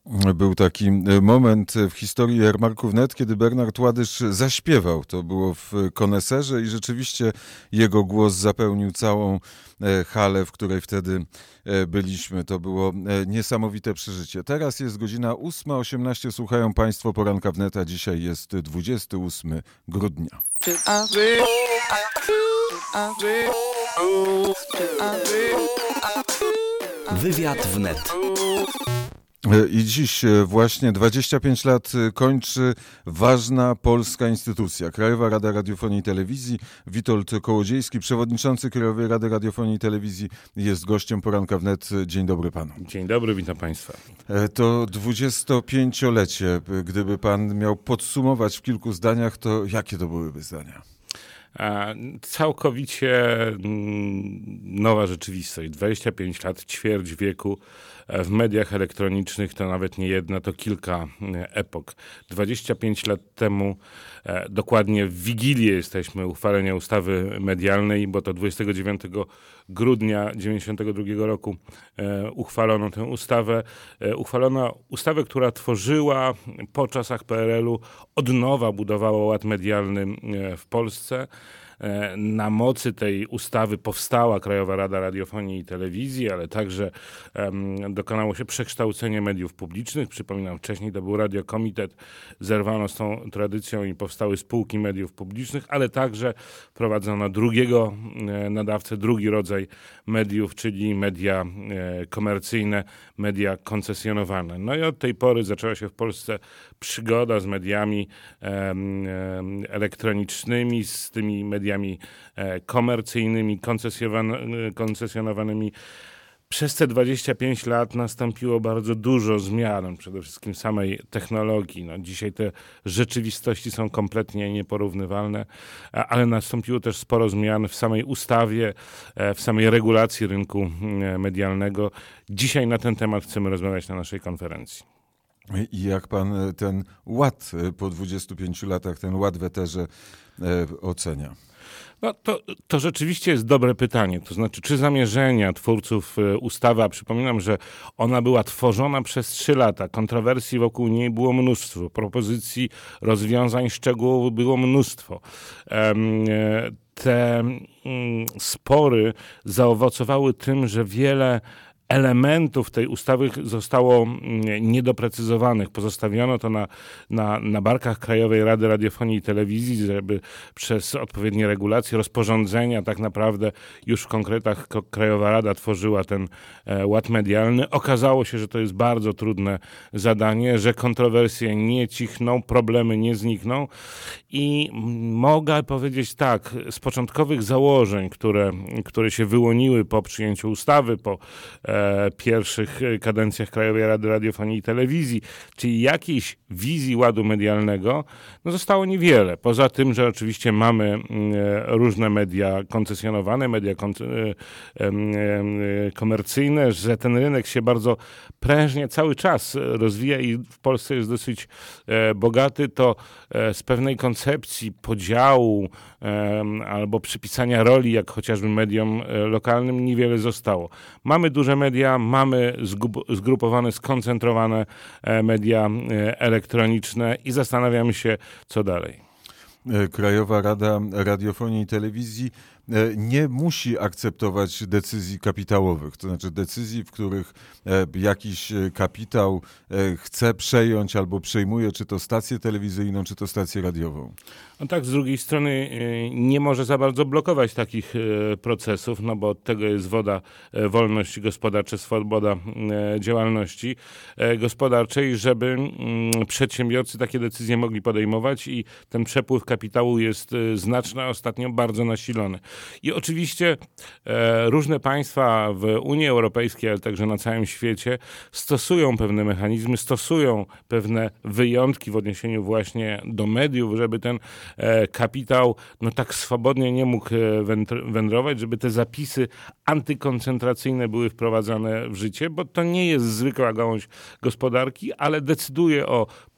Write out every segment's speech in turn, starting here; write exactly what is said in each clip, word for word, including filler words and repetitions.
Był taki moment w historii Jarmarków kropka net, kiedy Bernard Ładysz zaśpiewał. To było w Koneserze i rzeczywiście jego głos zapełnił całą halę, w której wtedy byliśmy. To było niesamowite przeżycie. Teraz jest godzina ósma osiemnaście. Słuchają Państwo Poranka Wneta. Dzisiaj jest dwudziestego ósmego grudnia. Wywiad Wnet. I dziś właśnie dwadzieścia pięć lat kończy ważna polska instytucja. Krajowa Rada Radiofonii i Telewizji. Witold Kołodziejski, przewodniczący Krajowej Rady Radiofonii i Telewizji, jest gościem Poranka Wnet. Dzień dobry panu. Dzień dobry, witam państwa. To dwudziestopięciolecie. Gdyby pan miał podsumować w kilku zdaniach, to jakie to byłyby zdania? Całkowicie nowa rzeczywistość. dwadzieścia pięć lat, ćwierć wieku w mediach elektronicznych, to nawet nie jedna, to kilka epok. dwadzieścia pięć lat temu, dokładnie w Wigilię jesteśmy uchwalenia ustawy medialnej, bo to dwudziestego dziewiątego grudnia dziewięćdziesiątego drugiego roku uchwalono tę ustawę. Uchwalono ustawę, która tworzyła po czasach P R L u, od nowa budowała ład medialny w Polsce. Na mocy tej ustawy powstała Krajowa Rada Radiofonii i Telewizji, ale także um, dokonało się przekształcenie mediów publicznych. Przypominam, wcześniej to był Radiokomitet, zerwano z tą tradycją i powstały spółki mediów publicznych, ale także wprowadzono drugiego e, nadawcę, drugi rodzaj mediów, czyli media e, komercyjne, media koncesjonowane. No i od tej pory zaczęła się w Polsce przygoda z mediami e, e, elektronicznymi, z tymi mediami komercyjnymi, koncesjonowanymi. Przez te dwadzieścia pięć lat nastąpiło bardzo dużo zmian, przede wszystkim samej technologii. No, dzisiaj te rzeczywistości są kompletnie nieporównywalne, ale nastąpiło też sporo zmian w samej ustawie, w samej regulacji rynku medialnego. Dzisiaj na ten temat chcemy rozmawiać na naszej konferencji. I jak pan ten ład po dwudziestu pięciu latach, ten ład w eterze ocenia? No to, to rzeczywiście jest dobre pytanie. To znaczy, czy zamierzenia twórców ustawy, a przypominam, że ona była tworzona przez trzy lata, kontrowersji wokół niej było mnóstwo, propozycji, rozwiązań szczegółowych było mnóstwo. Te spory zaowocowały tym, że wiele elementów tej ustawy zostało niedoprecyzowanych. Pozostawiono to na, na, na barkach Krajowej Rady Radiofonii i Telewizji, żeby przez odpowiednie regulacje, rozporządzenia tak naprawdę już w konkretach Krajowa Rada tworzyła ten e, ład medialny. Okazało się, że to jest bardzo trudne zadanie, że kontrowersje nie cichną, problemy nie znikną i mogę powiedzieć tak, z początkowych założeń, które, które się wyłoniły po przyjęciu ustawy, po e, pierwszych kadencjach Krajowej Rady Radiofonii i Telewizji, czyli jakiejś wizji ładu medialnego, no zostało niewiele. Poza tym, że oczywiście mamy różne media koncesjonowane, media komercyjne, że ten rynek się bardzo prężnie cały czas rozwija i w Polsce jest dosyć bogaty, to z pewnej koncepcji podziału albo przypisania roli, jak chociażby mediom lokalnym, niewiele zostało. Mamy duże media, mamy zgrupowane, skoncentrowane media elektroniczne i zastanawiamy się, co dalej. Krajowa Rada Radiofonii i Telewizji nie musi akceptować decyzji kapitałowych, to znaczy decyzji, w których jakiś kapitał chce przejąć albo przejmuje czy to stację telewizyjną, czy to stację radiową. No tak, z drugiej strony nie może za bardzo blokować takich procesów, no bo od tego jest woda, wolność gospodarcza, swoboda działalności gospodarczej, żeby przedsiębiorcy takie decyzje mogli podejmować i ten przepływ kapitału jest znaczny, a ostatnio bardzo nasilony. I oczywiście e, różne państwa w Unii Europejskiej, ale także na całym świecie stosują pewne mechanizmy, stosują pewne wyjątki w odniesieniu właśnie do mediów, żeby ten e, kapitał no tak swobodnie nie mógł wędr- wędrować, żeby te zapisy antykoncentracyjne były wprowadzane w życie, bo to nie jest zwykła gałąź gospodarki, ale decyduje o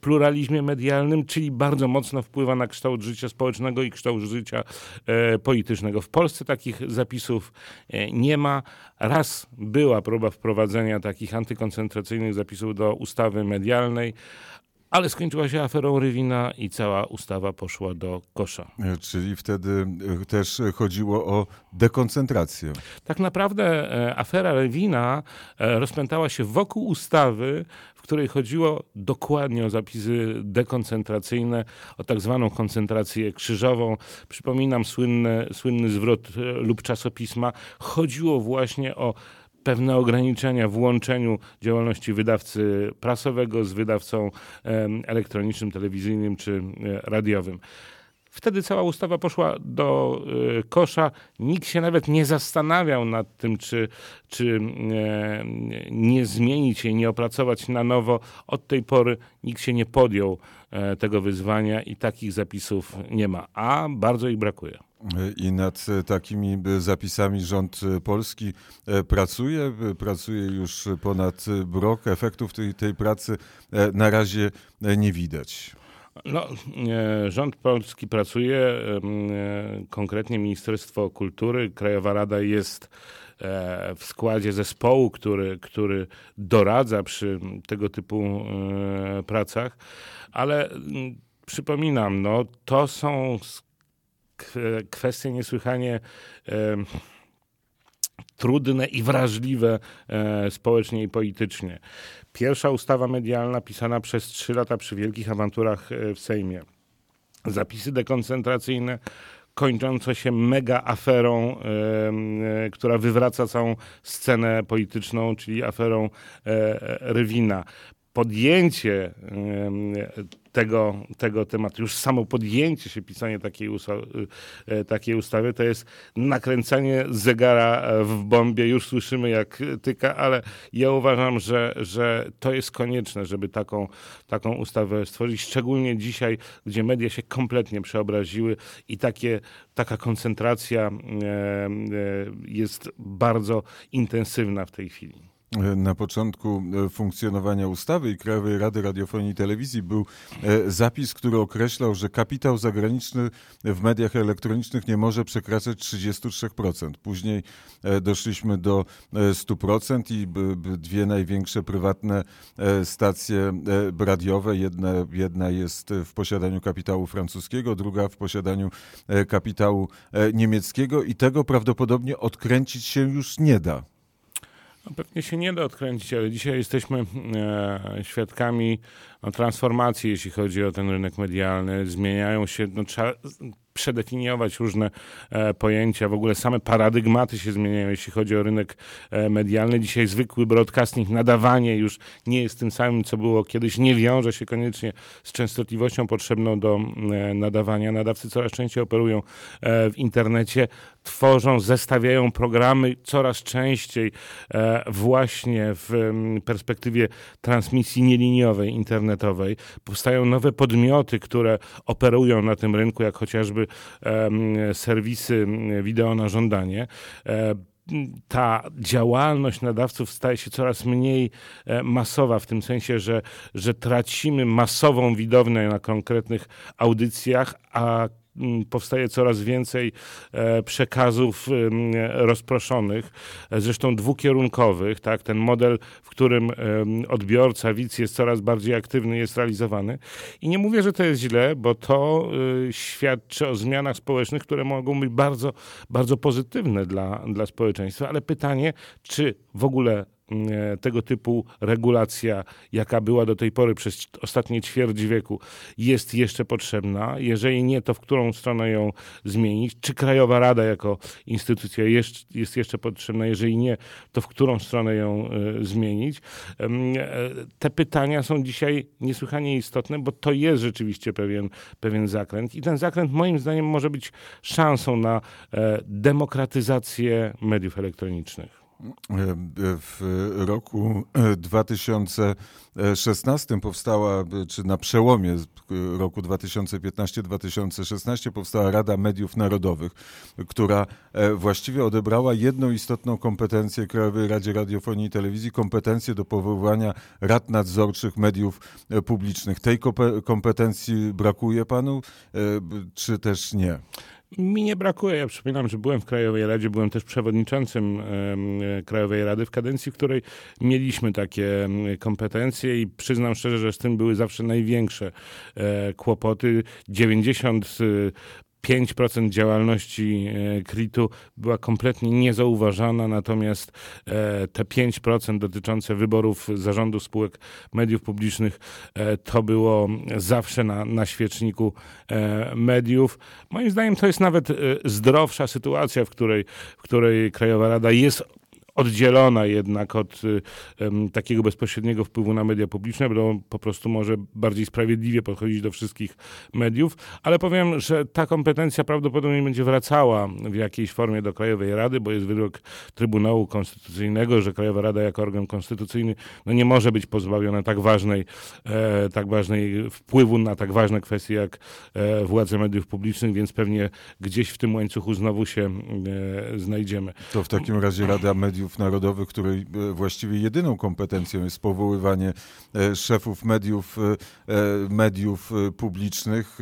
pluralizmie medialnym, czyli bardzo mocno wpływa na kształt życia społecznego i kształt życia e, politycznego. W Polsce takich zapisów e, nie ma. Raz była próba wprowadzenia takich antykoncentracyjnych zapisów do ustawy medialnej, ale skończyła się aferą Rywina i cała ustawa poszła do kosza. Czyli wtedy też chodziło o dekoncentrację. Tak naprawdę e, afera Rywina e, rozpętała się wokół ustawy, w której chodziło dokładnie o zapisy dekoncentracyjne, o tak zwaną koncentrację krzyżową. Przypominam słynny, słynny zwrot e, lub czasopisma. Chodziło właśnie o pewne ograniczenia w łączeniu działalności wydawcy prasowego z wydawcą elektronicznym, telewizyjnym czy radiowym. Wtedy cała ustawa poszła do y, kosza. Nikt się nawet nie zastanawiał nad tym, czy, czy e, nie zmienić jej, nie opracować na nowo. Od tej pory nikt się nie podjął e, tego wyzwania i takich zapisów nie ma, a bardzo ich brakuje. I nad takimi zapisami rząd polski pracuje. Pracuje już ponad rok. Efektów tej, tej pracy na razie nie widać. No, rząd polski pracuje, konkretnie Ministerstwo Kultury, Krajowa Rada jest w składzie zespołu, który, który doradza przy tego typu pracach, ale przypominam, no, to są kwestie niesłychanie e, trudne i wrażliwe e, społecznie i politycznie. Pierwsza ustawa medialna pisana przez trzy lata przy wielkich awanturach e, w Sejmie. Zapisy dekoncentracyjne kończące się mega aferą, e, e, która wywraca całą scenę polityczną, czyli aferą e, Rywina. Podjęcie e, Tego, tego tematu. Już samo podjęcie się pisania takiej, usta- takiej ustawy to jest nakręcanie zegara w bombie. Już słyszymy jak tyka, ale ja uważam, że, że to jest konieczne, żeby taką, taką ustawę stworzyć. Szczególnie dzisiaj, gdzie media się kompletnie przeobraziły i takie, taka koncentracja e, e, jest bardzo intensywna w tej chwili. Na początku funkcjonowania ustawy i Krajowej Rady Radiofonii i Telewizji był zapis, który określał, że kapitał zagraniczny w mediach elektronicznych nie może przekraczać trzydzieści trzy procent. Później doszliśmy do stu procent i dwie największe prywatne stacje radiowe, jedna, jedna jest w posiadaniu kapitału francuskiego, druga w posiadaniu kapitału niemieckiego i tego prawdopodobnie odkręcić się już nie da. No, pewnie się nie da odkręcić, ale dzisiaj jesteśmy e, świadkami no, transformacji, jeśli chodzi o ten rynek medialny. Zmieniają się, no, trzeba przedefiniować różne e, pojęcia, w ogóle same paradygmaty się zmieniają, jeśli chodzi o rynek e, medialny. Dzisiaj zwykły broadcasting, nadawanie już nie jest tym samym, co było kiedyś. Nie wiąże się koniecznie z częstotliwością potrzebną do e, nadawania. Nadawcy coraz częściej operują e, w internecie, tworzą, zestawiają programy coraz częściej e, właśnie w m, perspektywie transmisji nieliniowej, internetowej. Powstają nowe podmioty, które operują na tym rynku, jak chociażby serwisy wideo na żądanie. Ta działalność nadawców staje się coraz mniej masowa, w tym sensie, że, że tracimy masową widownię na konkretnych audycjach, a powstaje coraz więcej przekazów rozproszonych, zresztą dwukierunkowych, tak? Ten model, w którym odbiorca, widz jest coraz bardziej aktywny, jest realizowany. I nie mówię, że to jest źle, bo to świadczy o zmianach społecznych, które mogą być bardzo, bardzo pozytywne dla, dla społeczeństwa, ale pytanie, czy w ogóle tego typu regulacja, jaka była do tej pory przez ostatnie ćwierć wieku, jest jeszcze potrzebna? Jeżeli nie, to w którą stronę ją zmienić? Czy Krajowa Rada jako instytucja jest, jest jeszcze potrzebna? Jeżeli nie, to w którą stronę ją y, zmienić? Y, te pytania są dzisiaj niesłychanie istotne, bo to jest rzeczywiście pewien, pewien zakręt i ten zakręt moim zdaniem może być szansą na y, demokratyzację mediów elektronicznych. W roku dwa tysiące szesnastym powstała, czy na przełomie roku dwa tysiące piętnastego do dwa tysiące szesnastego powstała Rada Mediów Narodowych, która właściwie odebrała jedną istotną kompetencję Krajowej Radzie Radiofonii i Telewizji, kompetencję do powoływania rad nadzorczych mediów publicznych. Tej kompetencji brakuje panu, czy też nie? Mi nie brakuje. Ja przypominam, że byłem w Krajowej Radzie, byłem też przewodniczącym e, Krajowej Rady w kadencji, w której mieliśmy takie kompetencje i przyznam szczerze, że z tym były zawsze największe e, kłopoty. dziewięćdziesiąt pięć procent działalności K R I T-u była kompletnie niezauważana, natomiast te pięć procent dotyczące wyborów zarządu spółek mediów publicznych to było zawsze na, na świeczniku mediów. Moim zdaniem to jest nawet zdrowsza sytuacja, w której, w której Krajowa Rada jest oddzielona jednak od um, takiego bezpośredniego wpływu na media publiczne, bo po prostu może bardziej sprawiedliwie podchodzić do wszystkich mediów, ale powiem, że ta kompetencja prawdopodobnie będzie wracała w jakiejś formie do Krajowej Rady, bo jest wyrok Trybunału Konstytucyjnego, że Krajowa Rada jako organ konstytucyjny no nie może być pozbawiona tak ważnej, e, tak ważnej wpływu na tak ważne kwestie jak e, władze mediów publicznych, więc pewnie gdzieś w tym łańcuchu znowu się e, znajdziemy. To w takim razie Rada Mediów Narodowych, której właściwie jedyną kompetencją jest powoływanie szefów mediów, mediów publicznych,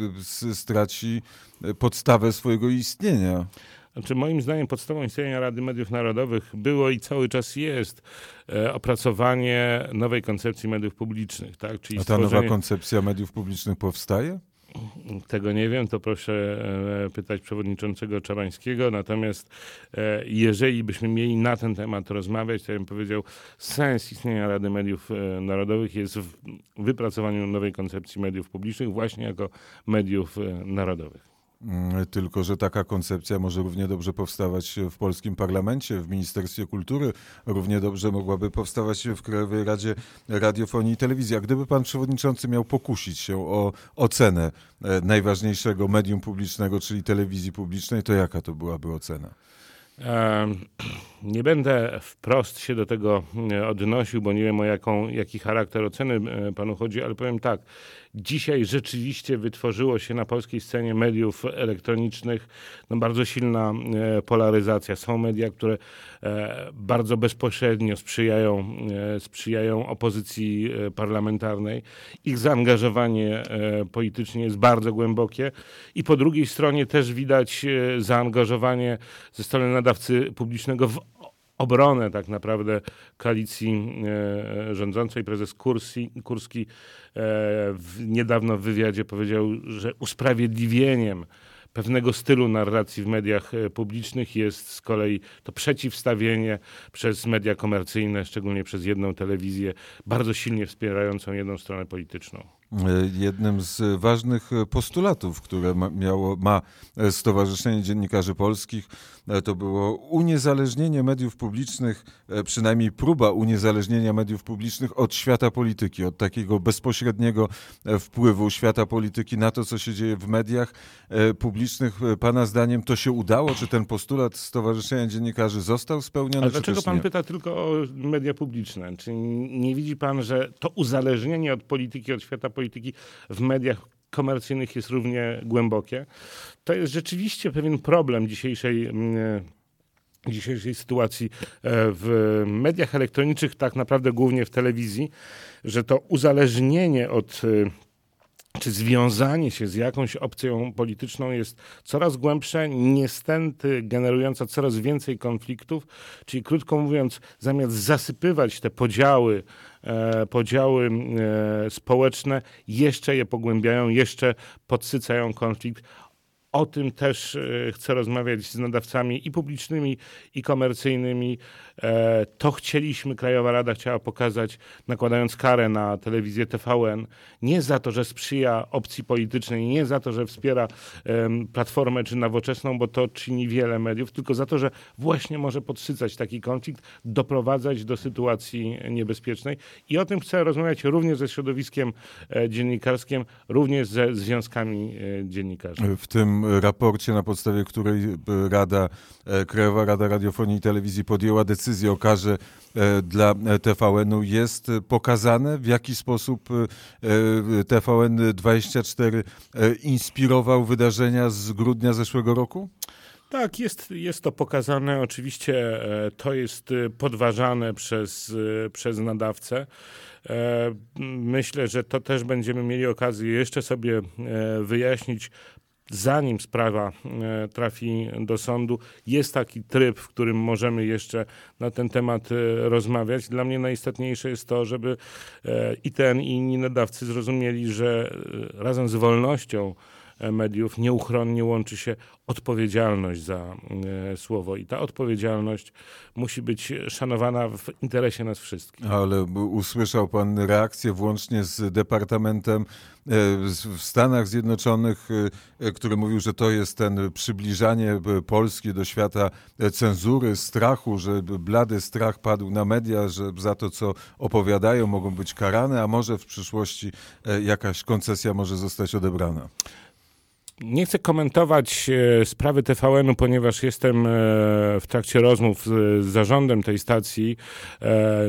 straci podstawę swojego istnienia. Znaczy, moim zdaniem podstawą istnienia Rady Mediów Narodowych było i cały czas jest e, opracowanie nowej koncepcji mediów publicznych. Tak? Czyli A ta stworzenie... nowa koncepcja mediów publicznych powstaje? Tego nie wiem, to proszę e, pytać przewodniczącego Czabańskiego. Natomiast e, jeżeli byśmy mieli na ten temat rozmawiać, to ja bym powiedział, sens istnienia Rady Mediów e, Narodowych jest w wypracowaniu nowej koncepcji mediów publicznych właśnie jako mediów e, narodowych. Tylko że taka koncepcja może równie dobrze powstawać w polskim parlamencie, w Ministerstwie Kultury, równie dobrze mogłaby powstawać w Krajowej Radzie Radiofonii i Telewizji. A gdyby pan przewodniczący miał pokusić się o ocenę najważniejszego medium publicznego, czyli telewizji publicznej, to jaka to byłaby ocena? Nie będę wprost się do tego odnosił, bo nie wiem, o jaką, jaki charakter oceny panu chodzi, ale powiem tak. Dzisiaj rzeczywiście wytworzyło się na polskiej scenie mediów elektronicznych no, bardzo silna e, polaryzacja. Są media, które e, bardzo bezpośrednio sprzyjają, e, sprzyjają opozycji e, parlamentarnej. Ich zaangażowanie e, politycznie jest bardzo głębokie i po drugiej stronie też widać e, zaangażowanie ze strony nadawcy publicznego w obronę tak naprawdę koalicji e, rządzącej. Prezes Kursi, Kurski e, w, niedawno w wywiadzie powiedział, że usprawiedliwieniem pewnego stylu narracji w mediach publicznych jest z kolei to przeciwstawienie przez media komercyjne, szczególnie przez jedną telewizję, bardzo silnie wspierającą jedną stronę polityczną. Jednym z ważnych postulatów, które ma, miało, ma Stowarzyszenie Dziennikarzy Polskich, to było uniezależnienie mediów publicznych, przynajmniej próba uniezależnienia mediów publicznych od świata polityki, od takiego bezpośredniego wpływu świata polityki na to, co się dzieje w mediach publicznych. Pana zdaniem to się udało? Czy ten postulat Stowarzyszenia Dziennikarzy został spełniony? Ale dlaczego pan nie? pyta tylko o media publiczne? Czy nie widzi pan, że to uzależnienie od polityki, od świata polityki w mediach komercyjnych jest równie głębokie? To jest rzeczywiście pewien problem dzisiejszej, dzisiejszej sytuacji w mediach elektronicznych, tak naprawdę głównie w telewizji, że to uzależnienie od czy związanie się z jakąś opcją polityczną jest coraz głębsze, niestety generująca coraz więcej konfliktów, czyli krótko mówiąc, zamiast zasypywać te podziały, e, podziały e, społeczne, jeszcze je pogłębiają, jeszcze podsycają konflikt. O tym też e, chcę rozmawiać z nadawcami i publicznymi, i komercyjnymi. E, to chcieliśmy, Krajowa Rada chciała pokazać, nakładając karę na telewizję T V N, nie za to, że sprzyja opcji politycznej, nie za to, że wspiera e, Platformę czy Nowoczesną, bo to czyni wiele mediów, tylko za to, że właśnie może podsycać taki konflikt, doprowadzać do sytuacji niebezpiecznej. I o tym chcę rozmawiać również ze środowiskiem e, dziennikarskim, również ze związkami e, dziennikarzy. W tym tym raporcie, na podstawie której Rada, Krajowa Rada Radiofonii i Telewizji podjęła decyzję o karze dla T V N-u, jest pokazane, w jaki sposób T V N dwadzieścia cztery inspirował wydarzenia z grudnia zeszłego roku? Tak, jest, jest to pokazane. Oczywiście to jest podważane przez, przez nadawcę. Myślę, że to też będziemy mieli okazję jeszcze sobie wyjaśnić, zanim sprawa trafi do sądu. Jest taki tryb, w którym możemy jeszcze na ten temat rozmawiać. Dla mnie najistotniejsze jest to, żeby i ten, i inni nadawcy zrozumieli, że razem z wolnością mediów nieuchronnie łączy się odpowiedzialność za e, słowo i ta odpowiedzialność musi być szanowana w interesie nas wszystkich. Ale usłyszał pan reakcję włącznie z Departamentem e, w Stanach Zjednoczonych, e, który mówił, że to jest ten przybliżanie Polski do świata cenzury, strachu, że blady strach padł na media, że za to, co opowiadają, mogą być karane, a może w przyszłości e, jakaś koncesja może zostać odebrana. Nie chcę komentować e, sprawy T V N-u, ponieważ jestem e, w trakcie rozmów z, z zarządem tej stacji. E,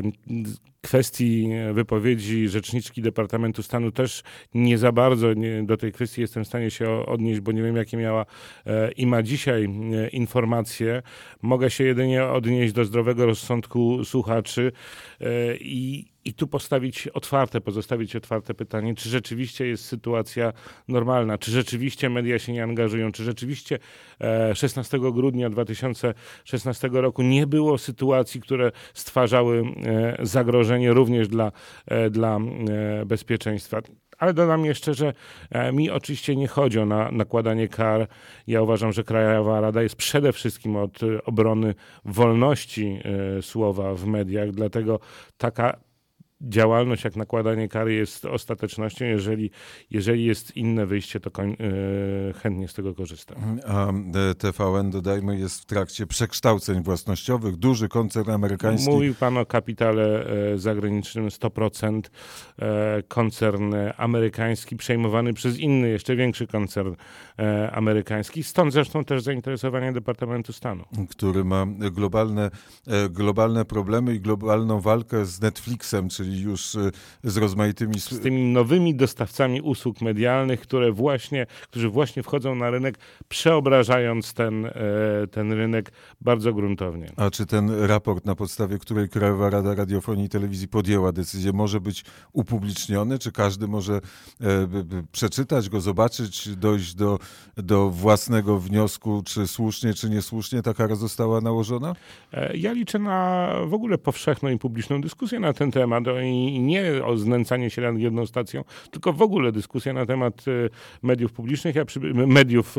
kwestii wypowiedzi rzeczniczki Departamentu Stanu też nie za bardzo nie, do tej kwestii jestem w stanie się odnieść, bo nie wiem, jakie miała e, i ma dzisiaj e, informacje. Mogę się jedynie odnieść do zdrowego rozsądku słuchaczy e, i I tu postawić otwarte, pozostawić otwarte pytanie, czy rzeczywiście jest sytuacja normalna, czy rzeczywiście media się nie angażują, czy rzeczywiście szesnastego grudnia dwa tysiące szesnastego roku nie było sytuacji, które stwarzały zagrożenie również dla, dla bezpieczeństwa. Ale dodam jeszcze, że mi oczywiście nie chodzi o na, nakładanie kar. Ja uważam, że Krajowa Rada jest przede wszystkim od obrony wolności słowa w mediach, dlatego taka działalność jak nakładanie kary jest ostatecznością. Jeżeli, jeżeli jest inne wyjście, to koń, yy, chętnie z tego korzystam. A T V N, dodajmy, jest w trakcie przekształceń własnościowych. Duży koncern amerykański. Mówił pan o kapitale e, zagranicznym sto procent. E, koncern amerykański przejmowany przez inny, jeszcze większy koncern e, amerykański. Stąd zresztą też zainteresowanie Departamentu Stanu. Który ma globalne, e, globalne problemy i globalną walkę z Netflixem, czyli już z rozmaitymi... Z tymi nowymi dostawcami usług medialnych, które właśnie, którzy właśnie wchodzą na rynek, przeobrażając ten, ten rynek bardzo gruntownie. A czy ten raport, na podstawie której Krajowa Rada Radiofonii i Telewizji podjęła decyzję, może być upubliczniony? Czy każdy może e, przeczytać go, zobaczyć, dojść do, do własnego wniosku, czy słusznie, czy niesłusznie ta kara została nałożona? Ja liczę na w ogóle powszechną i publiczną dyskusję na ten temat. I nie o znęcanie się nad jedną stacją, tylko w ogóle dyskusja na temat mediów publicznych, ja przy, mediów,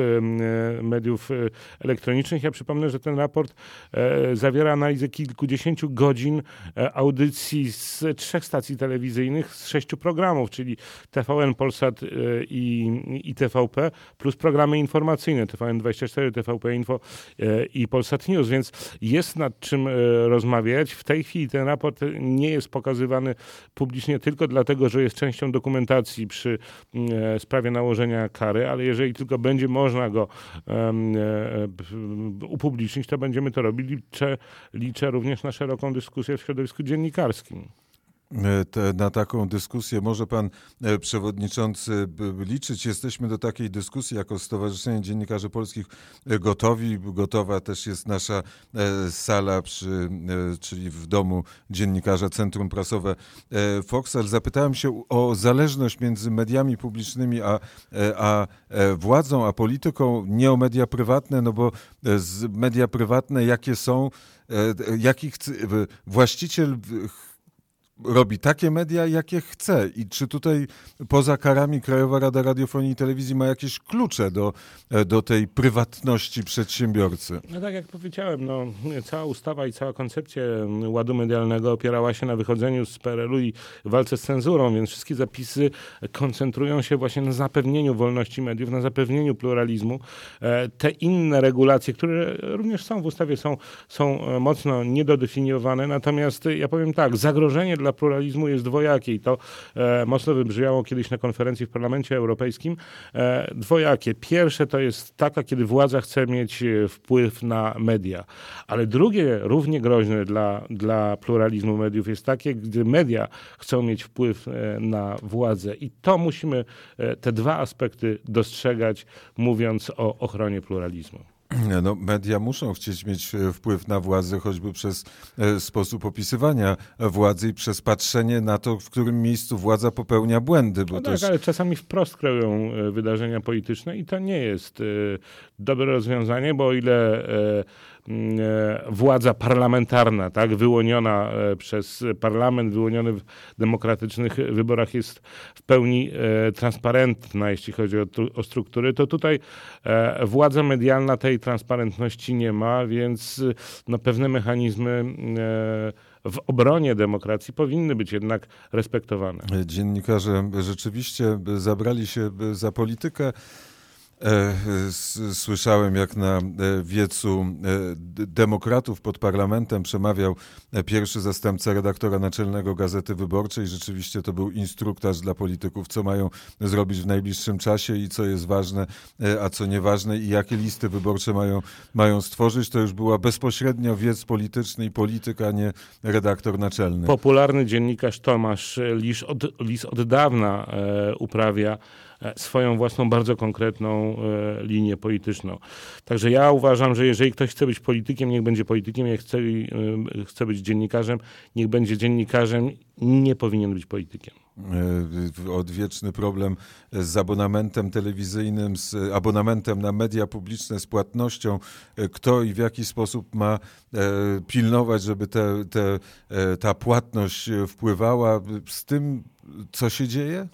mediów elektronicznych. Ja przypomnę, że ten raport zawiera analizę kilkudziesięciu godzin audycji z trzech stacji telewizyjnych, z sześciu programów, czyli T V N, Polsat i, i T V P, plus programy informacyjne T V N dwadzieścia cztery, T V P Info i Polsat News, więc jest nad czym rozmawiać. W tej chwili ten raport nie jest pokazywany publicznie tylko dlatego, że jest częścią dokumentacji przy e, sprawie nałożenia kary, ale jeżeli tylko będzie można go e, e, upublicznić, to będziemy to robili. Liczę, liczę również na szeroką dyskusję w środowisku dziennikarskim. Te, na taką dyskusję może pan e, przewodniczący liczyć. Jesteśmy do takiej dyskusji jako Stowarzyszenie Dziennikarzy Polskich e, gotowi. Gotowa też jest nasza e, sala, przy, e, czyli w domu dziennikarza Centrum Prasowe e, Foxal. Zapytałem się o zależność między mediami publicznymi a, e, a e, władzą, a polityką. Nie o media prywatne, no bo e, z media prywatne jakie są, e, jaki chce, właściciel robi takie media, jakie chce. I czy tutaj poza karami Krajowa Rada Radiofonii i Telewizji ma jakieś klucze do, do tej prywatności przedsiębiorcy? No tak jak powiedziałem, no, cała ustawa i cała koncepcja ładu medialnego opierała się na wychodzeniu z P R L u i walce z cenzurą, więc wszystkie zapisy koncentrują się właśnie na zapewnieniu wolności mediów, na zapewnieniu pluralizmu. Te inne regulacje, które również są w ustawie, są, są mocno niedodefiniowane. Natomiast ja powiem tak, zagrożenie dla dla pluralizmu jest dwojakie i to e, mocno wybrzmiało kiedyś na konferencji w Parlamencie Europejskim. E, dwojakie. Pierwsze to jest taka, kiedy władza chce mieć wpływ na media, ale drugie, równie groźne dla, dla pluralizmu mediów jest takie, gdy media chcą mieć wpływ e, na władzę i to musimy e, te dwa aspekty dostrzegać, mówiąc o ochronie pluralizmu. No, media muszą chcieć mieć wpływ na władzę, choćby przez e, sposób opisywania władzy i przez patrzenie na to, w którym miejscu władza popełnia błędy. Bo No też... tak, ale czasami wprost kreują e, wydarzenia polityczne i to nie jest e, dobre rozwiązanie, bo o ile e, e, władza parlamentarna, tak, wyłoniona e, przez parlament, wyłoniony w demokratycznych wyborach jest w pełni e, transparentna, jeśli chodzi o, o struktury, to tutaj e, władza medialna tej transparentności nie ma, więc no, pewne mechanizmy e, w obronie demokracji powinny być jednak respektowane. Dziennikarze rzeczywiście zabrali się za politykę. Słyszałem, jak na wiecu demokratów pod parlamentem przemawiał pierwszy zastępca redaktora naczelnego Gazety Wyborczej. Rzeczywiście to był instruktaż dla polityków, co mają zrobić w najbliższym czasie i co jest ważne, a co nieważne i jakie listy wyborcze mają, mają stworzyć. To już była bezpośrednio wiec polityczny i polityk, a nie redaktor naczelny. Popularny dziennikarz Tomasz Lis od, Lis od dawna e, uprawia swoją własną, bardzo konkretną e, linię polityczną. Także ja uważam, że jeżeli ktoś chce być politykiem, niech będzie politykiem, jak chce, e, chce być dziennikarzem, niech będzie dziennikarzem, nie powinien być politykiem. Odwieczny problem z abonamentem telewizyjnym, z abonamentem na media publiczne, z płatnością. Kto i w jaki sposób ma pilnować, żeby te, te, ta płatność wpływała z tym, co się dzieje?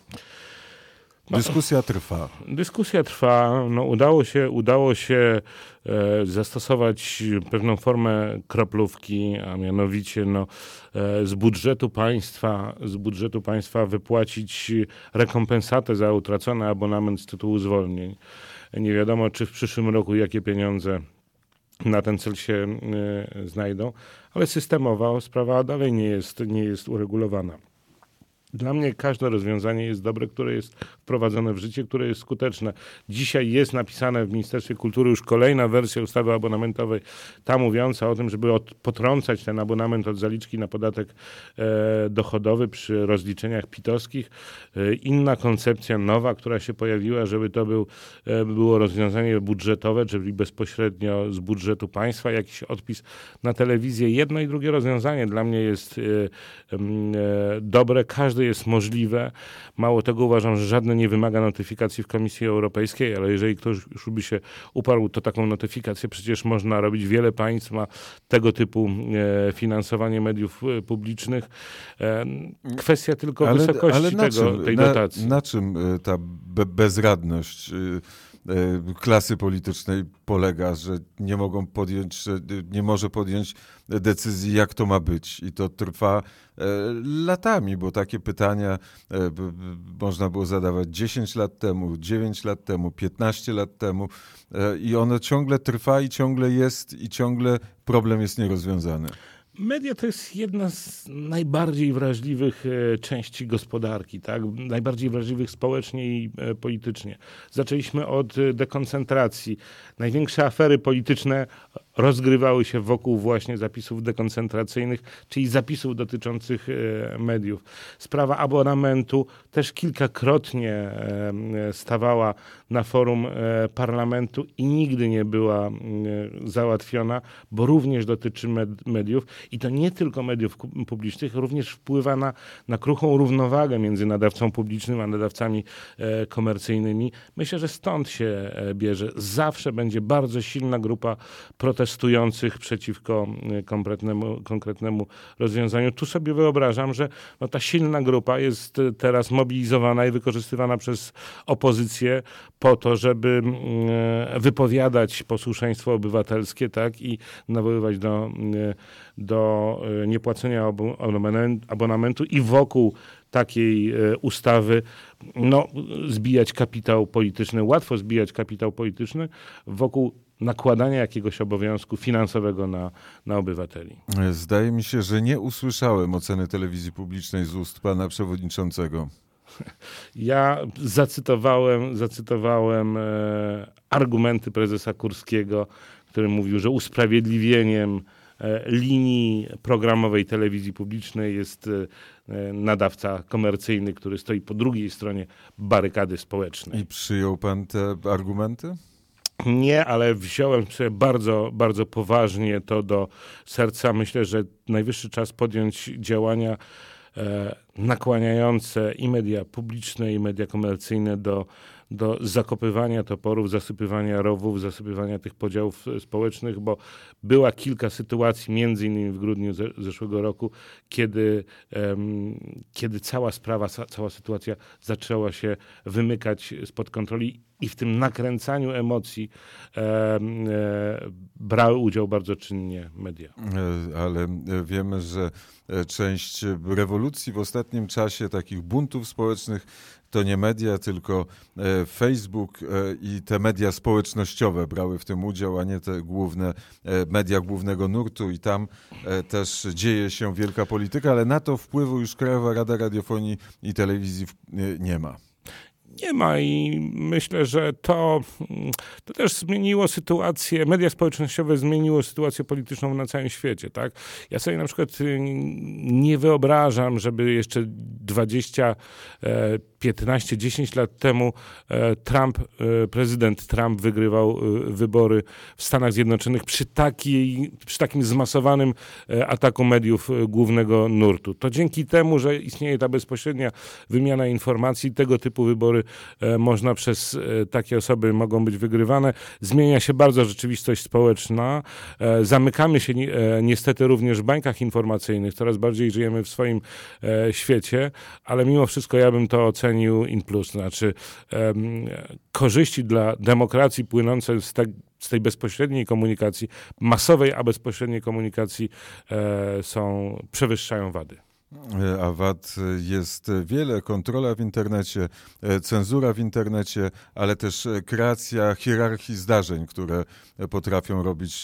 Dyskusja trwa. Dyskusja trwa. No, udało się, udało się e, zastosować pewną formę kroplówki, a mianowicie no, e, z budżetu państwa, z budżetu państwa wypłacić rekompensatę za utracony abonament z tytułu zwolnień. Nie wiadomo, czy w przyszłym roku jakie pieniądze na ten cel się e, znajdą, ale systemowa sprawa dalej nie jest, nie jest uregulowana. Dla mnie każde rozwiązanie jest dobre, które jest wprowadzone w życie, które jest skuteczne. Dzisiaj jest napisane w Ministerstwie Kultury już kolejna wersja ustawy abonamentowej, ta mówiąca o tym, żeby od, potrącać ten abonament od zaliczki na podatek e, dochodowy przy rozliczeniach pitowskich. E, inna koncepcja nowa, która się pojawiła, żeby to był, e, było rozwiązanie budżetowe, czyli bezpośrednio z budżetu państwa, jakiś odpis na telewizję. Jedno i drugie rozwiązanie dla mnie jest e, e, dobre. Każde jest możliwe. Mało tego, uważam, że żadne nie wymaga notyfikacji w Komisji Europejskiej, ale jeżeli ktoś już by się uparł, to taką notyfikację przecież można robić. Wiele państw ma tego typu e, finansowanie mediów e, publicznych. E, kwestia tylko ale, wysokości ale tego, czym, tej dotacji. Na, na czym ta be- bezradność klasy politycznej polega, że nie mogą podjąć, że nie może podjąć decyzji, jak to ma być. I to trwa latami, bo takie pytania można było zadawać dziesięć lat temu, dziewięć lat temu, piętnaście lat temu i ono ciągle trwa i ciągle jest i ciągle problem jest nierozwiązany. Media to jest jedna z najbardziej wrażliwych e, części gospodarki, tak? Najbardziej wrażliwych społecznie i e, politycznie. Zaczęliśmy od e, dekoncentracji. Największe afery polityczne rozgrywały się wokół właśnie zapisów dekoncentracyjnych, czyli zapisów dotyczących e, mediów. Sprawa abonamentu też kilkakrotnie e, stawała na forum e, parlamentu i nigdy nie była e, załatwiona, bo również dotyczy med- mediów. I to nie tylko mediów publicznych, również wpływa na, na kruchą równowagę między nadawcą publicznym a nadawcami e, komercyjnymi. Myślę, że stąd się e, bierze. Zawsze będzie bardzo silna grupa protestujących przeciwko e, konkretnemu, konkretnemu rozwiązaniu. Tu sobie wyobrażam, że no, ta silna grupa jest teraz mobilizowana i wykorzystywana przez opozycję po to, żeby e, wypowiadać posłuszeństwo obywatelskie, tak, i nawoływać do, e, do niepłacenia abonamentu i wokół takiej ustawy no, zbijać kapitał polityczny, łatwo zbijać kapitał polityczny wokół nakładania jakiegoś obowiązku finansowego na, na obywateli. Zdaje mi się, że nie usłyszałem oceny telewizji publicznej z ust pana przewodniczącego. Ja zacytowałem, zacytowałem e, argumenty prezesa Kurskiego, który mówił, że usprawiedliwieniem e, linii programowej telewizji publicznej jest e, nadawca komercyjny, który stoi po drugiej stronie barykady społecznej. I przyjął pan te argumenty? Nie, ale wziąłem sobie bardzo, bardzo poważnie to do serca. Myślę, że najwyższy czas podjąć działania e, nakłaniające i media publiczne, i media komercyjne do, do zakopywania toporów, zasypywania rowów, zasypywania tych podziałów społecznych, bo była kilka sytuacji, między innymi w grudniu ze, zeszłego roku, kiedy, um, kiedy cała sprawa, cała sytuacja zaczęła się wymykać spod kontroli i w tym nakręcaniu emocji e, e, brały udział bardzo czynnie media. Ale wiemy, że część rewolucji w ostatnim czasie, takich buntów społecznych, to nie media, tylko Facebook i te media społecznościowe brały w tym udział, a nie te główne media głównego nurtu i tam też dzieje się wielka polityka, ale na to wpływu już Krajowa Rada Radiofonii i Telewizji nie ma. Nie ma i myślę, że to, to też zmieniło sytuację, media społecznościowe zmieniło sytuację polityczną na całym świecie, tak? Ja sobie na przykład nie wyobrażam, żeby jeszcze dwadzieścia, piętnaście, dziesięć lat temu Trump, prezydent Trump wygrywał wybory w Stanach Zjednoczonych przy, takiej, przy takim zmasowanym ataku mediów głównego nurtu. To dzięki temu, że istnieje ta bezpośrednia wymiana informacji, tego typu wybory można przez takie osoby mogą być wygrywane. Zmienia się bardzo rzeczywistość społeczna. Zamykamy się ni- niestety również w bańkach informacyjnych. Coraz bardziej żyjemy w swoim świecie, ale mimo wszystko ja bym to ocenił in plus. Znaczy um, korzyści dla demokracji płynące z, te, z tej bezpośredniej komunikacji, masowej, a bezpośredniej komunikacji e, są, przewyższają wady. A wad jest wiele, kontrola w internecie, cenzura w internecie, ale też kreacja hierarchii zdarzeń, które potrafią robić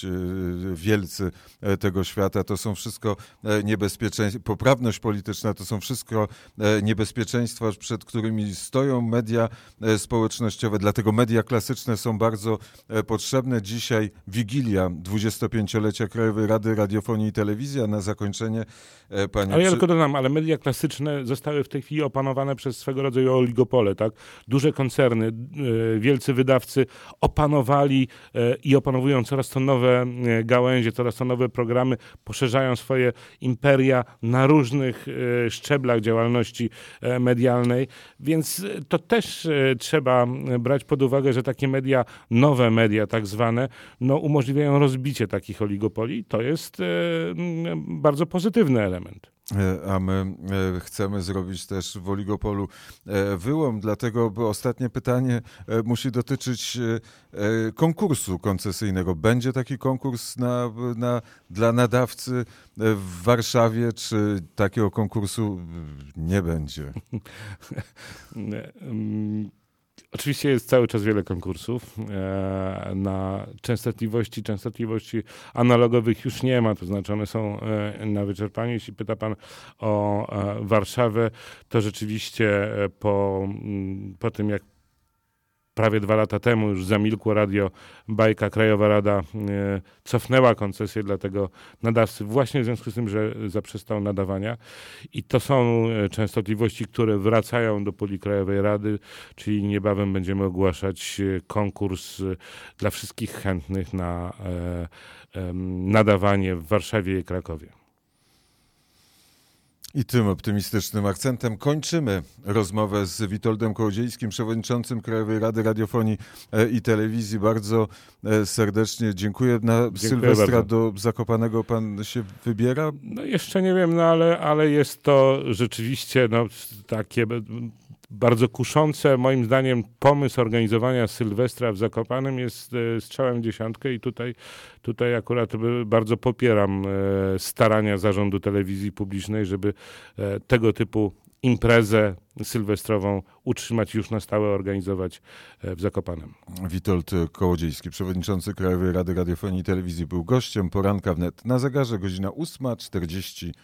wielcy tego świata. To są wszystko niebezpieczeństwa, poprawność polityczna, to są wszystko niebezpieczeństwa, przed którymi stoją media społecznościowe. Dlatego media klasyczne są bardzo potrzebne. Dzisiaj Wigilia dwudziestopięciolecia Krajowej Rady Radiofonii i Telewizji, a na zakończenie pani... Ale ja tylko dodam, ale media klasyczne zostały w tej chwili opanowane przez swego rodzaju oligopole, tak? Duże koncerny, wielcy wydawcy opanowali i opanowują coraz to nowe gałęzie, coraz to nowe programy, poszerzają swoje imperia na różnych szczeblach działalności medialnej, więc to też trzeba brać pod uwagę, że takie media, nowe media tak zwane, no umożliwiają rozbicie takich oligopoli. To jest bardzo pozytywny element. A my chcemy zrobić też w oligopolu wyłom, dlatego ostatnie pytanie musi dotyczyć konkursu koncesyjnego. Będzie taki konkurs na, na, dla nadawcy w Warszawie, czy takiego konkursu nie będzie? Oczywiście jest cały czas wiele konkursów. E, na częstotliwości, częstotliwości analogowych już nie ma, to znaczy one są e, na wyczerpaniu. Jeśli pyta pan o e, Warszawę, to rzeczywiście po, po tym, jak prawie dwa lata temu już zamilkło radio Bajka, Krajowa Rada e, cofnęła koncesję dla tego nadawcy właśnie w związku z tym, że zaprzestał nadawania. I to są częstotliwości, które wracają do puli Krajowej Rady, czyli niebawem będziemy ogłaszać konkurs dla wszystkich chętnych na e, e, nadawanie w Warszawie i Krakowie. I tym optymistycznym akcentem kończymy rozmowę z Witoldem Kołodziejskim, przewodniczącym Krajowej Rady Radiofonii i Telewizji. Bardzo serdecznie dziękuję. Na dziękuję Sylwestra bardzo. Do Zakopanego pan się wybiera? No jeszcze nie wiem, no ale, ale jest to rzeczywiście no, takie bardzo kuszące. Moim zdaniem pomysł organizowania Sylwestra w Zakopanem jest strzałem w dziesiątkę i tutaj, tutaj akurat bardzo popieram starania Zarządu Telewizji Publicznej, żeby tego typu imprezę sylwestrową utrzymać, już na stałe organizować w Zakopanem. Witold Kołodziejski, przewodniczący Krajowej Rady Radiofonii i Telewizji, był gościem Poranka Wnet. Na zegarze godzina ósma czterdzieści